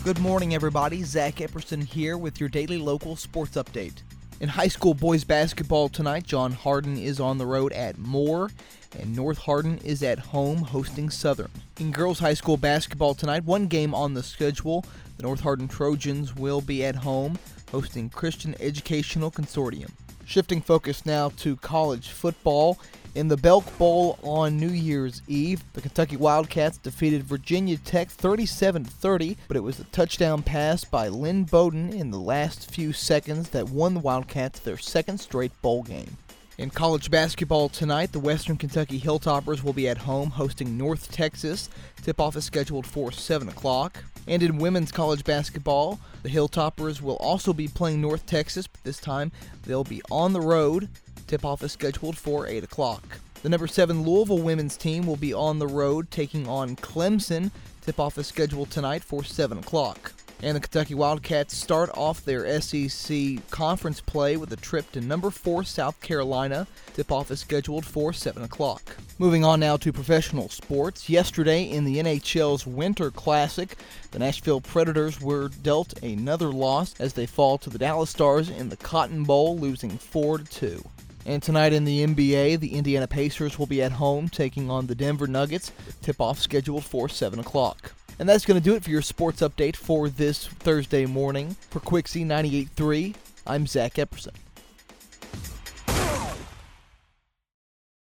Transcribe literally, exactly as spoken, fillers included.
Good morning, everybody. Zach Epperson here with your daily local sports update. In high school boys basketball tonight, John Hardin is on the road at Moore, and North Hardin is at home hosting Southern. In girls high school basketball tonight, one game on the schedule. The North Hardin Trojans will be at home hosting Christian Educational Consortium. Shifting focus now to college football. In the Belk Bowl on New Year's Eve, the Kentucky Wildcats defeated Virginia Tech thirty-seven to thirty, but it was a touchdown pass by Lynn Bowden in the last few seconds that won the Wildcats their second straight bowl game. In college basketball tonight, the Western Kentucky Hilltoppers will be at home hosting North Texas. Tip-off is scheduled for seven o'clock. And in women's college basketball, the Hilltoppers will also be playing North Texas, but this time they'll be on the road. Tip-off is scheduled for eight o'clock. The number seven Louisville women's team will be on the road taking on Clemson. Tip-off is scheduled tonight for seven o'clock. And the Kentucky Wildcats start off their S E C conference play with a trip to number four South Carolina. Tip-off is scheduled for seven o'clock. Moving on now to professional sports. Yesterday in the N H L's Winter Classic, the Nashville Predators were dealt another loss as they fall to the Dallas Stars in the Cotton Bowl, losing four to two. And tonight in the N B A, the Indiana Pacers will be at home taking on the Denver Nuggets. Tip-off scheduled for seven o'clock. And that's going to do it for your sports update for this Thursday morning. For Quixie ninety-eight point three, I'm Zach Epperson.